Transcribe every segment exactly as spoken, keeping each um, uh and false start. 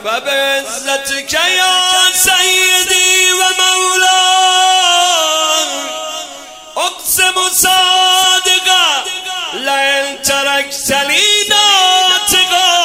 و به عزتک یا سیدی و مولا اقسم صادقا لئن ترکتنی ناطقا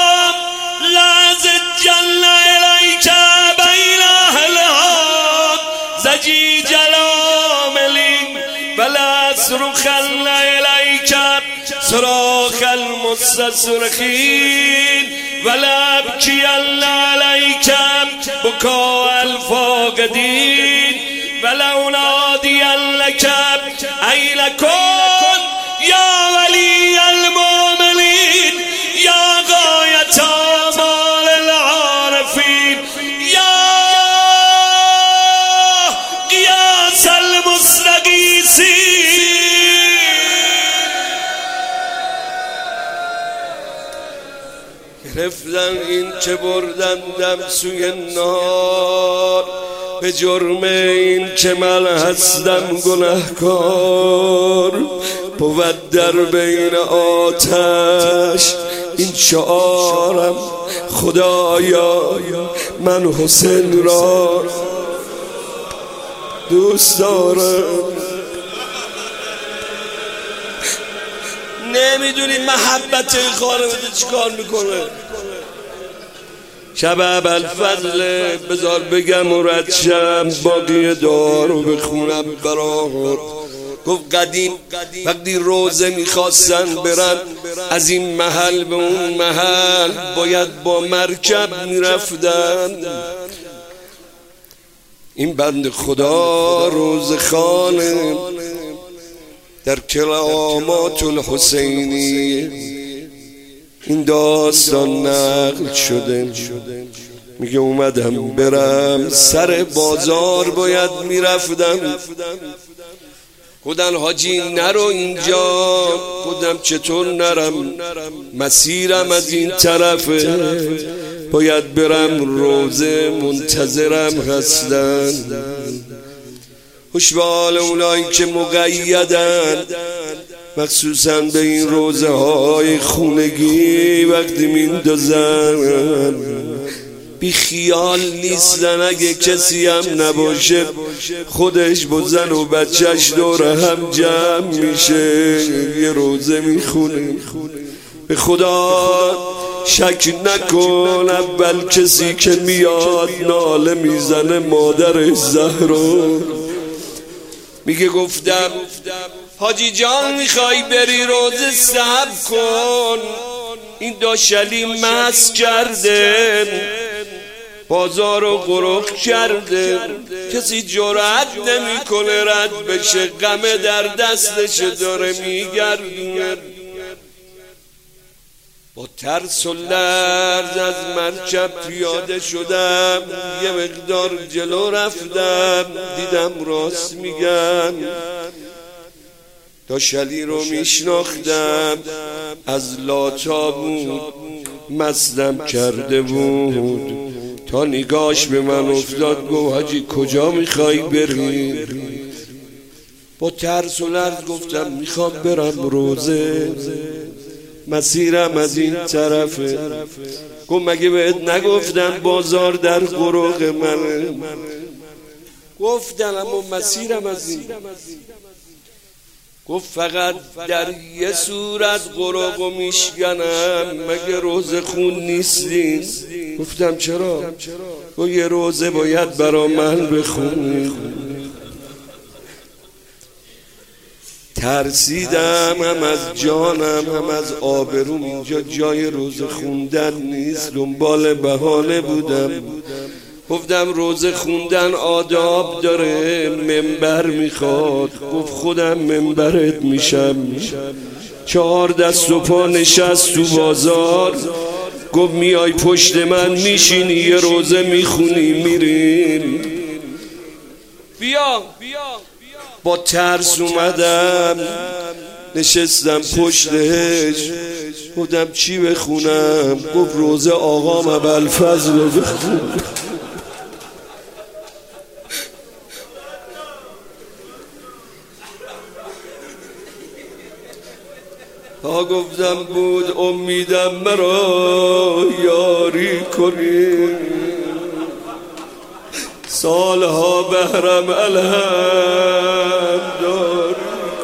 لازجن الیک بین اهلها زجیج العاملین ولا صرخن الیک صراخ المستصرخین ولا ابکین علیک بکاء الفاقدین ولو نادیا لک این کن یا ولی المؤمنین یا غایت آمال العارفین یا قیاس المستغیثین. گرفتن این که بردندم سوی نار به جرم این که من هستم گناهکار. بود در بین آتش این شعارم خدایا من حسین را دوست دارم. نمیدونی محبت این خانواده چیکار میکنه. شب ابوالفضل بذار بگم و رد شم باقی دعا رو بخونم برات. گفت قدیم وقتی روزه میخواستن برن از این محل به اون محل باید با مرکب میرفتن. این بند خدا روزخانه در کرامات الحسینی این داستان نقل شده. میگه اومدم برم سر بازار باید میرفتم. گفتن حاجی نرو اینجا. گفتم چطور نرم مسیرم از این طرفه باید برم روزه منتظرم هستن. خوشبال اونایی که مقیدن مخصوصا به این روزه های خونگی وقتی میندازن بی خیال نیستن. اگه کسی هم نباشه خودش با زن و بچهش دور هم جمع میشه یه روزه میخونه. به خدا شک نکن اول کسی که میاد ناله میزنه مادر زهرا. میگه گفتم حاجی جان میخوای بری روزه صبر کن. این داشلی مست کرده بازار رو غرق کرده کسی جرأت نمیکنه رد بشه غم در دستش داره میگردونه. با ترس و لرز از مرکب پیاده شدم یه مقدار جلو رفتم دیدم راست میگن. داشلی رو میشناختم از لاتا بود مستم کرده بود. تا نگاش به من افتاد گفت حاجی کجا میخوای بری؟ با ترس و لرز گفتم میخوام برم روزه مسیرم از این طرفه. گفت مگه بهت نگفتم بازار در غرق منه؟ گفتم اما مسیرم از این. گفت فقط در یه صورت غرقو میشکنم مگه روزه خون نیستین؟ گفتم چرا؟ گفت یه روزه باید برا من بخونی. ترسیدم هم از جانم هم از آبروم. اینجا جای روزه خوندن نیست. دنبال بهانه بودم. گفتم روزه خوندن آداب داره منبر میخواد. گفت خودم منبرت میشم. چهار دست و پا نشست تو بازار. گفت میای پشت من میشینی یه روزه میخونی میریم. بیا با ترس اومدم نشستم پشتش. گفتم چی بخونم؟ گفت روزه آقام ابوالفضل رو بخون. تا گفتم بود امیدم مرا یاری کن. کنی، سالها بهرم الهم داری.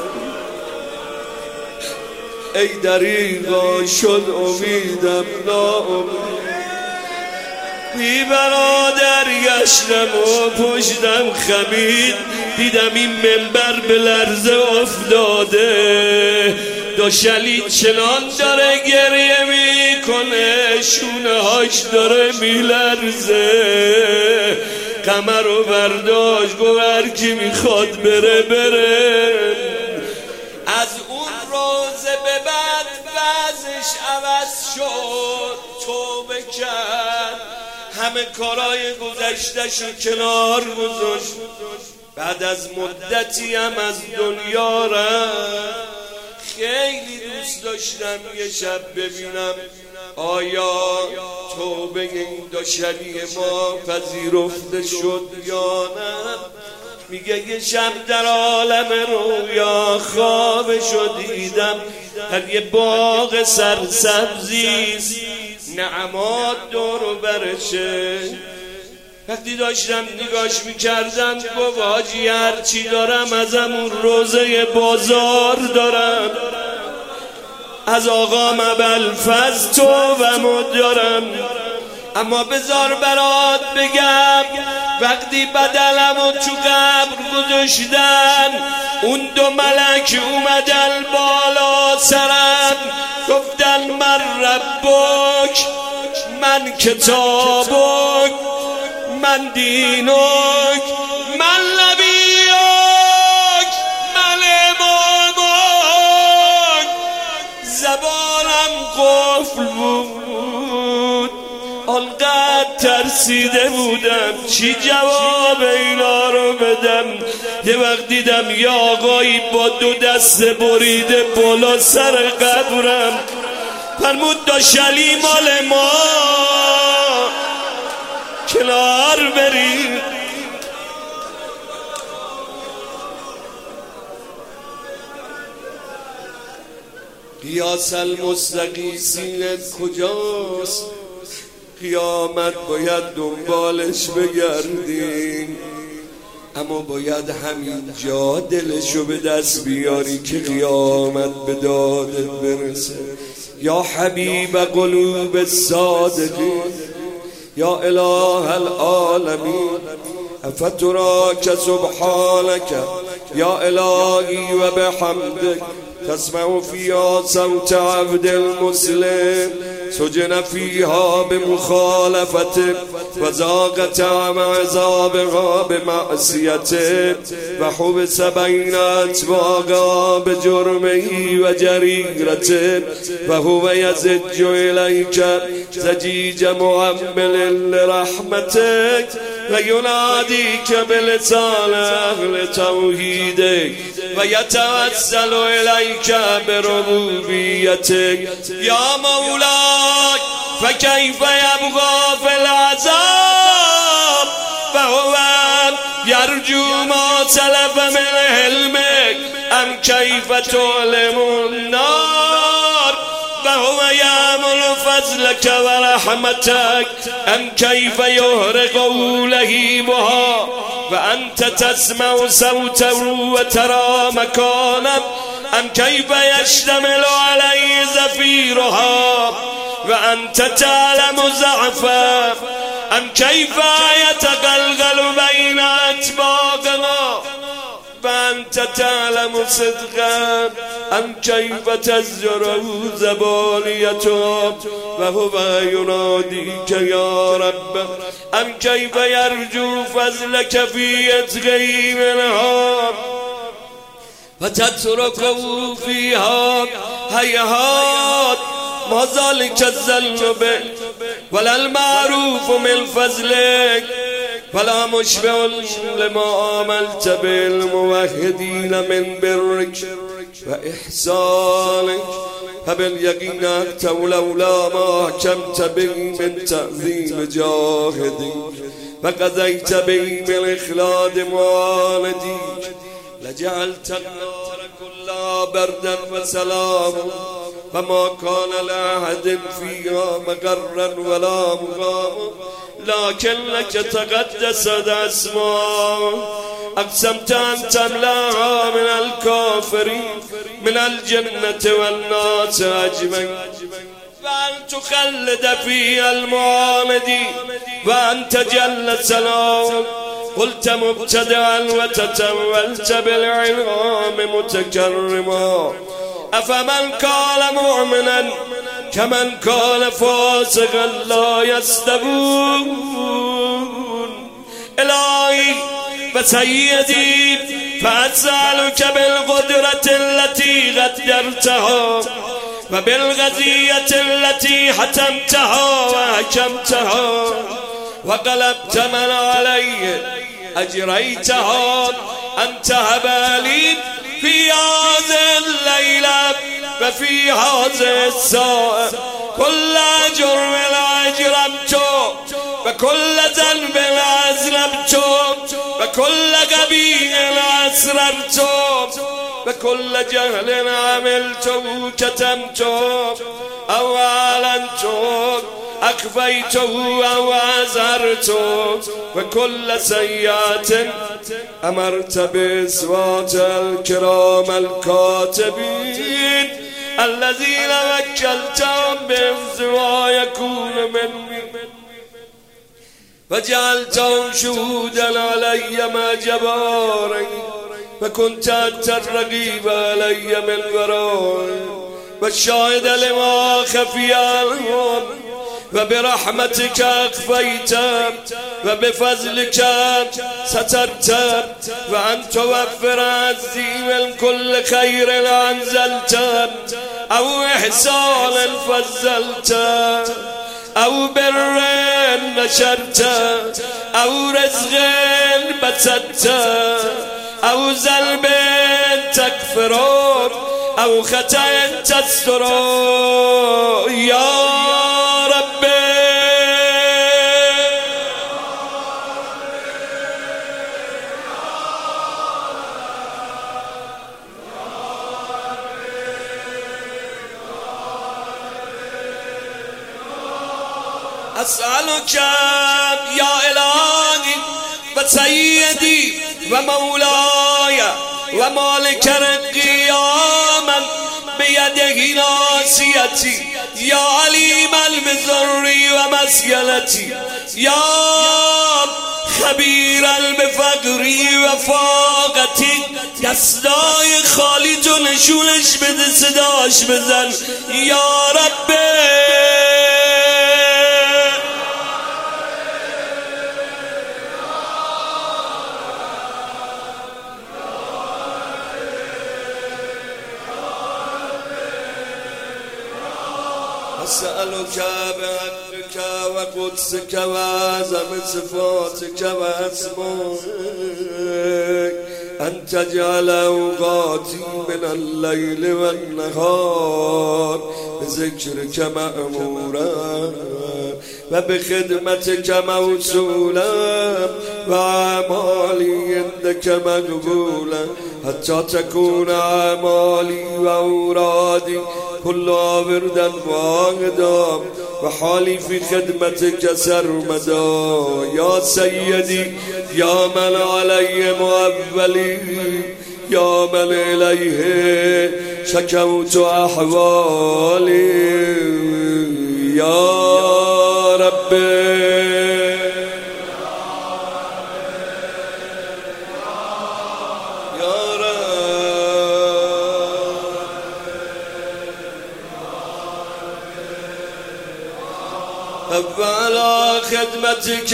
ای دریغا شد امیدم ناامید، بی برادر گشتم و پشتم خمید. دیدم این منبر به لرزه افتاده، دو شلی چنان داره گریه میکنه، شونه هاش داره میلرزه. قمر رو برداشت گفت هر کی میخواد بره بره. از اون روزه به بعد وضعش عوض شد، توبه کرد، همه کارای گذشته‌شو کنار گذاشت. بعد از مدتی هم از دنیا رفت. خیلی دوست داشتم یه شب ببینم آیا توبه این داشتنی ما پذیرفته شد یا نه. میگه یه شب در عالم رویا خوابشو دیدم، در یه باغ سرسبزیست، نعمات دور و برشه. وقتی داشتم نگاش میکردم گفت حاجی هرچی دارم از همون روزه بازار دارم، از آقا ابوالفضل توبه‌مو دارم. اما بذار برات بگم وقتی بدلمو تو قبر گذاشتن، اون دو ملک اومدن بالا سرم، گفتن من ربک، من کتابک، من دینک، من نبیک، من امامک. زبانم قفل بود، آنقدر ترسیده بودم چی جواب اینا رو بدم. یه وقت دیدم یه آقایی با دو دست بریده بالا سر قبرم، فرمود داشلی مال ما کنار بری. قیاس المستقیسین کجاست؟ قیامت باید دنبالش بگردیم، اما باید همینجا دلشو به دست بیاری که قیامت به دادت برسه. یا حبیب قلوب الصادقین، یا اله العالمین، افتراک سبحانک یا الهی و بحمدک، تسمع فيها صوت عبد المسلم سجن فيها بمخالفته وذاق طعم عذابها بمعصيته وحبس بين أطباقها بجرمه وجريرته وهو يزج إليك زجيج معمل لرحمتك ويناديك بلسان أهل توحيدك ويتوسل إليك بربوبيتك. يا مولاي فكيف يبقى في العذاب وهو يرجو ما سلف من علمك أم كيف تعلم النار وهو يأمل فضلك ورحمتك أم كيف يهرق لهيبها وأنت تسمع صوته وترى مكانه أم كيف يشتمل عليه زفيرها وأنت تعلم ضعفه أم كيف يتقلقل بين أطباقنا وأنت تعلم صدقا أم كيف تزجر زبانيته وهو يناديك يا رب أم كيف يرجو فضلك في إتقي منها وتتركه فيها هيهات ما ذلك الظن به ولا المعروف من فضلك ولا مشبع لما عملت بالموحدين من برك وإحسانك فباليقين أنت ولولا ما حكمت به من تعظيم جاهدك وقضيت به من إخلاد موالديك لجعلت النار كلها بردا وسلاما فما كان لأحد فيها مقرا ولا مقام لكن لك تقدست اسماء أقسمت أن تملأها من الكافرين من الجنة والناس أجمعين وأن تخلد فيها المعاندين وأن تجل سلام قلت مبتدعا وتتولت بالعنام متكرما أفمن قال مؤمنا كمن قال فاسقا لا يستوون إلهي وسيدي فأسألك بالقدرة التي قدرتها وبالغزية التي حتمتها وحكمتها وقلبت من علي أجريتها أن تهب لي في هذه الليلة وفي هذه الساعة كل جرم أجرمته وكل ذنب أذنبته وكل قبيح أسررته وكل جهل عملته كتمته أو أعلنته أخفيته أو أزهرته وكل سيئة أمرت بإصوات الكرام الكاتبين الذين وكلتهم بحفظ ما يكون مني فجعلتهم شهودا علي ما جباري فكنت أنت الرقيب علي من ورائي والشاهد لما خفي عنهم وبرحمتك أخفيت وبفضلك سترت وأن توفر عزي من كل خير أنزلت أو إحسان فزلت أو بر نشرت أو رزق بسطت أو ذنب تكفرون أو خطأ تسترون يا أسألك يا إلهي وسيدي ومولاي ومالك القيامة بيده ناصيتي يا عليم البذر ومسيلتي يا خبير البفقر وفاقتي دستای خالی تو نشونش بده صداش بزن یا ربی أسألك بحقك وقدسك وعظم صفاتك وأسمائك أن تجعل أوقاتي من الليل والنهار بذكرك مأمورا وبخدمتك موصولا وأعمالي عندك مقبولا حتى تكون أعمالي وأورادي كلها وردا واحدا وحالي في خدمتك سرمدا يا سيدي يا من علي مؤولي يا من إليه شكوت أحوالي يا ربي وعلى خدمتك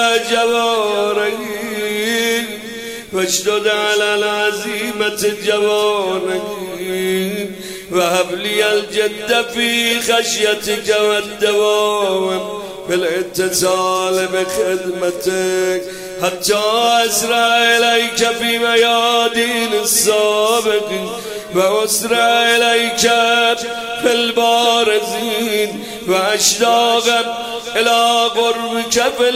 جواري واشدد على العزيمة جواري وهب لي الجد في خشيتك والدوام بالاتصال بخدمتك حتى أسرع إليك في ميادين السابق وأسرع إليك في البارزين وأشتاق إلى قربك في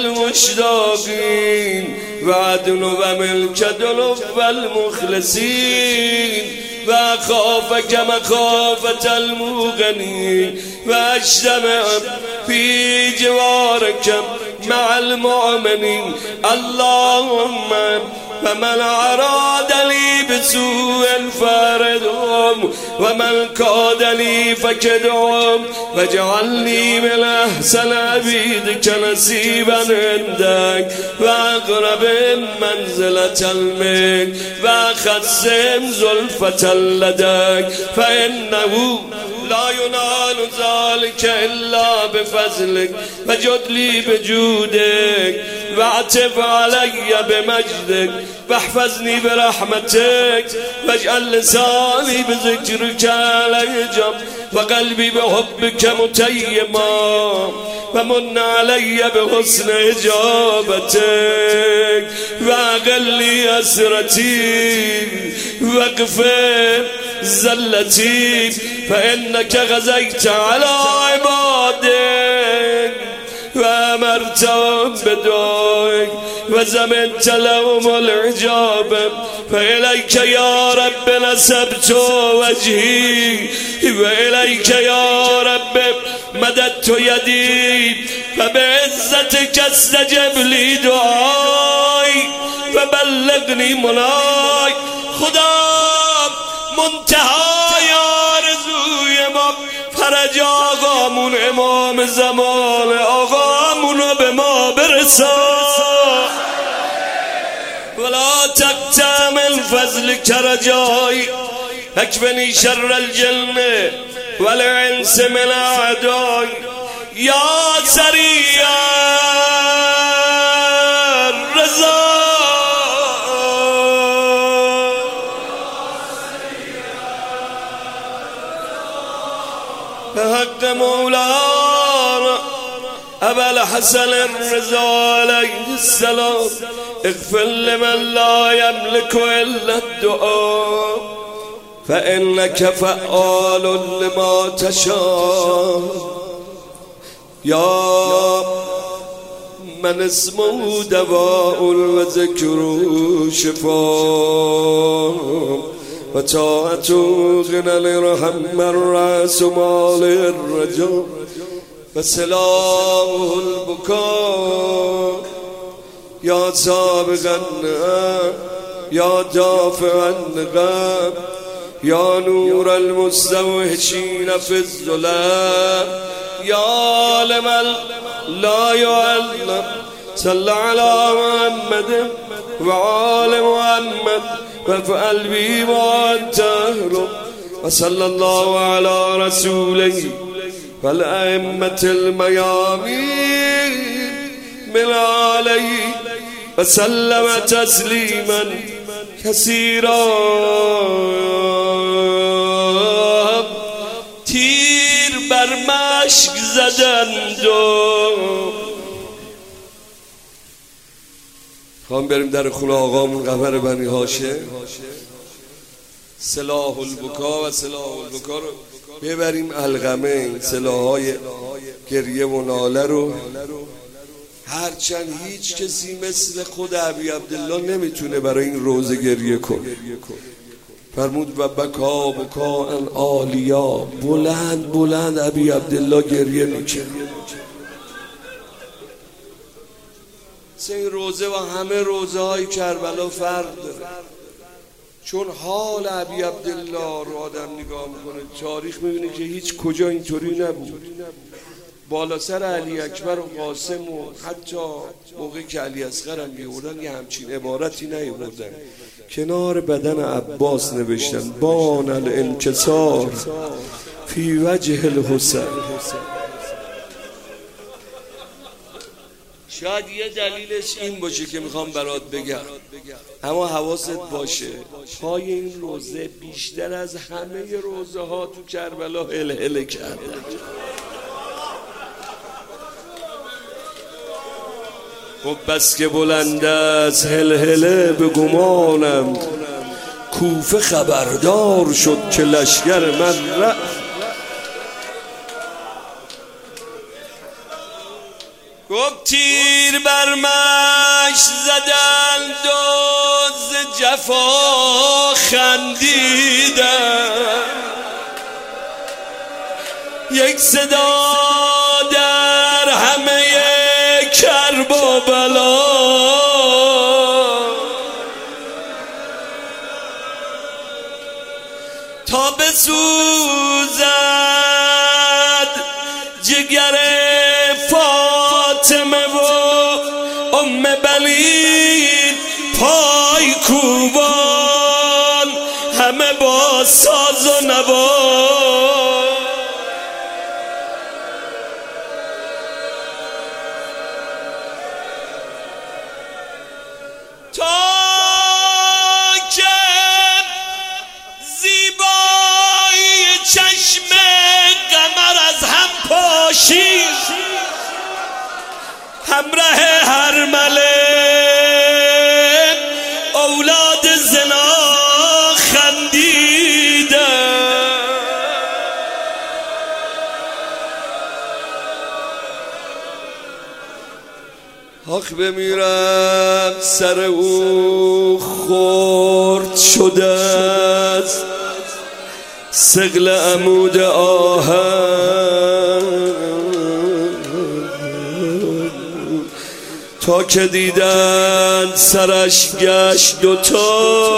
المشتاقين وعدل وملك دلو المخلصين و خافک مخافت الموقنی و اجتمع فی جوارک مع المؤمنین. اللهم و من اراد لی بسوء فاردهم و من کاد لی فکدهم و جعلنی من احسن عبیدک نصیبا عندک و اقرب منزلة منک و خصم زلفة لدک فانه لا ینال ذلك الا بفضلک و جدلی بجودک و عطف علی بمجدک و احفظنی برحمتک و اجعل لسانی بذکرک علی جم و قلبی بحبک متیما و من علی بحسن اجابتک و اقلی اسرتی و اغفر زلتی فانک غزیت علی عبادک و امرتهم بدعائک و زمنت لهم العجاب فالیک یا رب نسبت وجهی و الیک یا رب مددت یدی و بعزتک استجب لی دعای و بلغنی منای. خدا منتهای آرزوی ما فرج آقامون امام زمان، آقامونو به ما برسان ولا تقطع من فضلک رجای اکفنی شر الجن والانس من اعدای یا سریع الرضا حق مولانا ابا الحسن الرضا علیه السلام اغفر لمن لا یملک الا الدعاء فانک فعال لما تشاء یا من اسمه دواء و ذکر شفاء و طاعت غنى لرحم الرأس مال الرجاء و سلام البكاء یا سابقا یا دافعا الغم یا نور المستوحشین فی الظلام یا لمن لا يعلم صل على محمد وعلى محمد وفعل بي وانت أهله وصلى الله على رسوله والأئمة الميامين من عليه وسلم تسليما كثيرا. تیر بر مشک زدند و خواهم بریم در خونه آقامون قمر بنی هاشم سلاح البکا و سلاح البکا رو ببریم القمه. این سلاحهای گریه و ناله رو هرچند هیچ کسی مثل خود ابی عبدالله نمیتونه برای این روزه گریه کنه. فرمود و بکا بکا ان عالیا، بلند بلند ابی عبدالله گریه میکنه. این روزه و همه روزه های کربلا فرق داره، چون حال ابی عبدالله رو آدم نگاه میکنه تاریخ میبینه که هیچ کجا اینطوری نبود. بالا سر علی اکبر و قاسم و حتی موقعی که علی اصغر هم بیاوردن یه همچین عبارتی نیاوردن، کنار بدن عباس نوشتن بان الانکسار فی وجه الحسین. شاید یه دلیلش این باشه که میخوام برات بگم، اما حواست باشه پای این روزه بیشتر از همه روزه ها تو کربلا هل هل کردن. خب بس که بلند است هل هله به گمانم، کوفه خبردار شد که لشگر من رفت. گفت تیر بر مشت زدند و ز جفا خندیدم، یک صدا در همه کرب و بلا، تا بسوزد جگر فاطمه و ام بنین، پای کوبان همه با ساز و نوا. تا که زیبایی چشم قمر از هم پاشید، همراه هر ملک اولاد زنا خندیدن. آخ بمیرم سر او خرد شده است ثقل عمود آهن، تا که دیدن سرش گشت دوتا،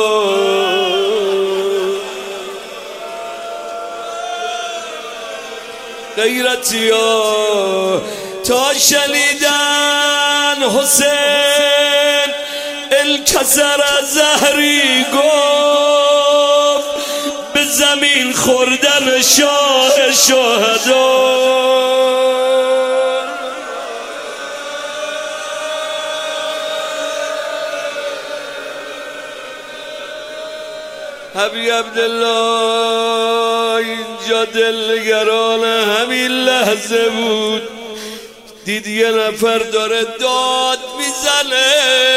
غیرتی ها تا شنیدن حسین الکسر از زهری گفت به زمین خوردن شاه شهدا. حبیب عبدالله اینجا دلنگران همین لحظه بود، دید یه نفر داره داد میزنه،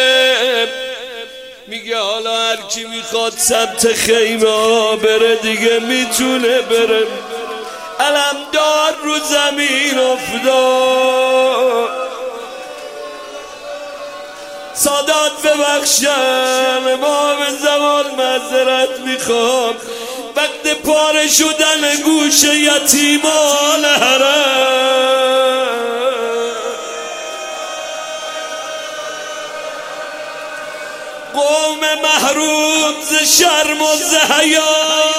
میگه حالا هر کی میخواد سمت خیمه ها بره دیگه میتونه بره. علمدار رو زمین افتاد. سادات ببخشن امام زمان معذرت میخوام، وقت پاره شدن گوش یتیمان حرم، قوم محروم ز شرم و ز حیا،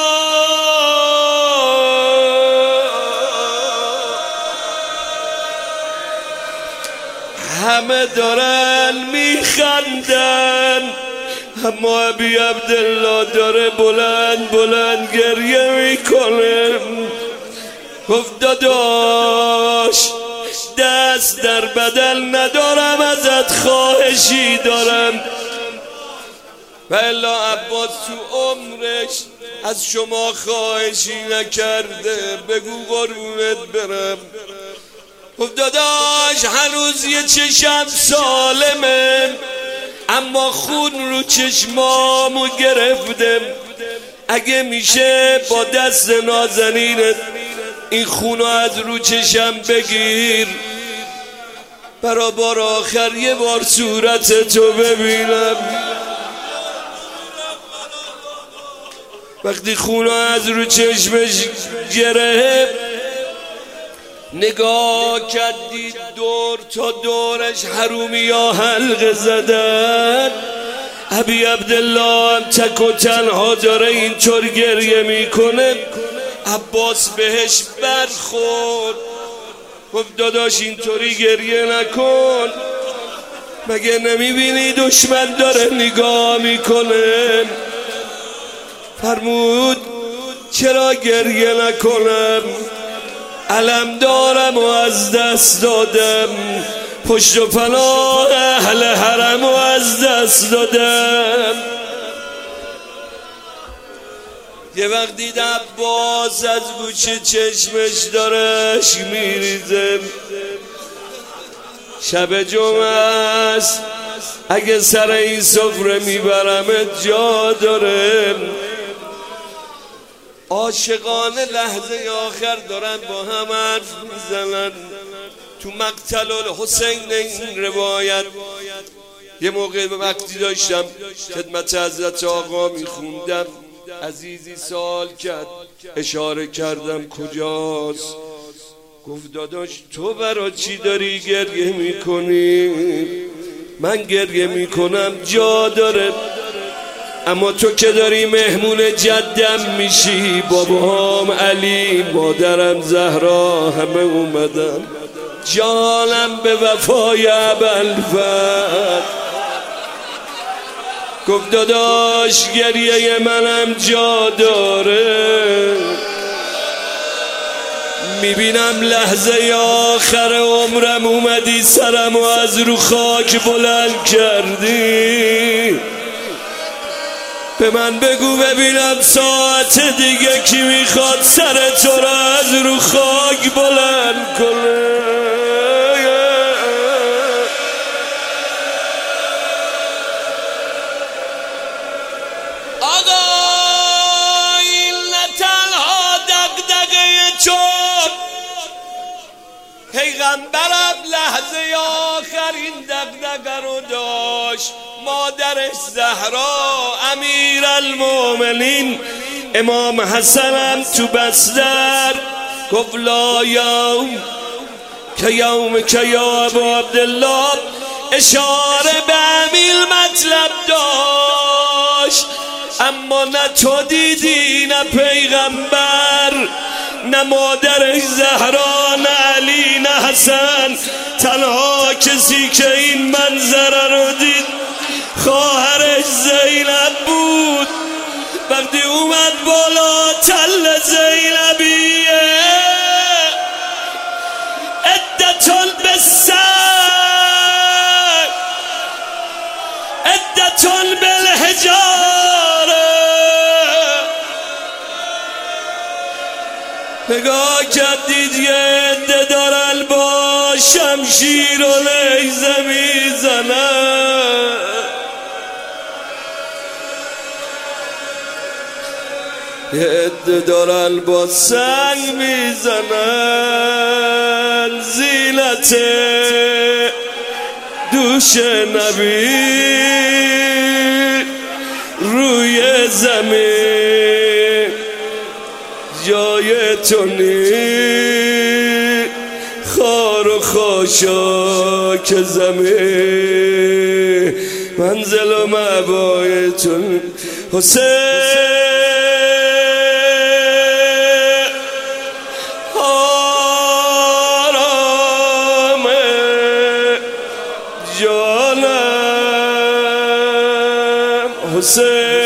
همه دارن میخندن، اما ابی عبدالله داره بلند بلند گریه میکنه. گفت داداش دست در بدل ندارم، ازت خواهشی دارم، و الا عباس تو عمرش از شما خواهشی نکرده، بگو قربونت برم. گفت داداش هنوز یه چشم سالمه، اما خون رو چشمامو گرفتم، اگه میشه با دست نازنینت این خونو از رو چشم بگیر، برا بار آخر یه بار صورت تو ببینم. وقتی خونو از رو چشمش گرفت، نگاه کردید دور تا دورش حرومی ها حلقه زدن. ابی عبدالله هم تک و تنها داره اینطور گریه میکنه. عباس بهش برخورد، گفت داداش اینطوری گریه نکن، مگه نمیبینی دشمن داره نگاه میکنه؟ فرمود چرا گریه نکنم، علم دارم و از دست دادم، پشت و پناه اهل حرم و از دست دادم. یه وقت دید عباس از گوشه چشمش داره اشک میریزه، شب جمعه است، اگه سر این سفره میبرمت جا داره. عاشقانه لحظه آخر دارن با هم حرف میزنن. تو مقتل الحسین این روایت یه موقع وقتی داشتم خدمت حضرت آقا میخوندم، عزیزی سوال کرد، اشاره کردم کجاست؟ گفت داداش تو برای چی داری گریه میکنی؟ من گریه میکنم جا داره، اما تو که داری مهمون جدم میشی، بابام علی، مادرم زهرا همه اومدن، جانم به وفای ابوالفضل. گفت داداش گریه منم جا داره، میبینم لحظه آخر عمرم اومدی سرمو از رو خاک بلند کردی، به من بگو ببینم ساعت دیگه کی میخواد سر تو را از رو خاک بلند کنه. آقا این نه تنها دغدغه چون پیغمبرم لحظه آخرین دغدغه رو داشت، مادرش زهرا امیرالمومنین امام حسنم تو بستر گفت لا یوم که یوم که یا ابو عبدالله، اشاره به همین مطلب داشت، اما نه تو دیدی نه پیغمبر نه مادرش زهرا نه علی نه حسن، تنها کسی که این منظره رو دید خواهرش زینب بود. وقتی اومد بالا تل زینبیه عدتون بالسر عدتون بالحجاره، نگاه کردید یه عده دارن با شمشیر و نیزه میزنن، یه عده دارن با سنگ میزنن، زینت دوش نبی روی زمین جای تو نی، خار و خاشاک زمین منزل و مأوای تو حسین. آرام جانم حسین.